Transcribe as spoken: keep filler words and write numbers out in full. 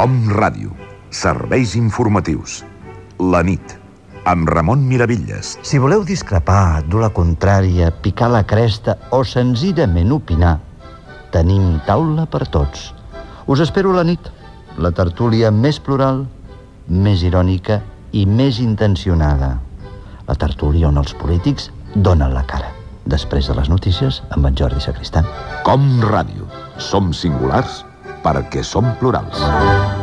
Com Ràdio. Serveis informatius. La nit. Amb Ramon Miravitlles. Si voleu discrepar, dur la contrària, picar la cresta o senzillament opinar, tenim taula per tots. Us espero a la nit. La tertúlia més plural, més irònica i més intencionada. La tertúlia on els polítics donen la cara. Després de les notícies, amb en Jordi Sacristán. Com Ràdio. Som singulars perquè som plurals.